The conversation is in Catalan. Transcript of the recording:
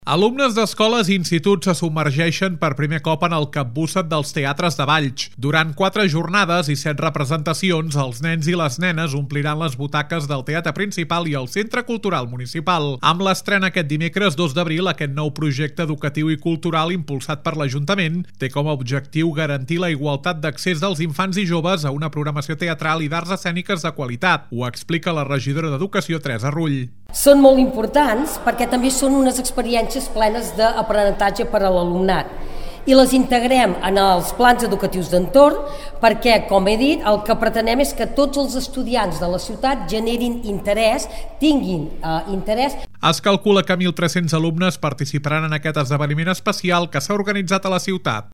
Alumnes d'escoles i instituts se submergeixen per primer cop en el capbusset dels teatres de Valls. Durant 4 jornades i 7 representacions, els nens i les nenes ompliran les butaques del teatre principal i el Centre Cultural Municipal. Amb l'estrena aquest dimecres 2 d'abril, aquest nou projecte educatiu i cultural impulsat per l'Ajuntament té com a objectiu garantir la igualtat d'accés dels infants i joves a una programació teatral i d'arts escèniques de qualitat. Ho explica la regidora d'Educació, Teresa Rull. Són molt importants perquè també són unes experiències plenes d'aprenentatge per a l'alumnat i les integrem en els plans educatius d'entorn perquè, com he dit, el que pretenem és que tots els estudiants de la ciutat generin interès, tinguin interès. Es calcula que 1.300 alumnes participaran en aquest esdeveniment especial que s'ha organitzat a la ciutat.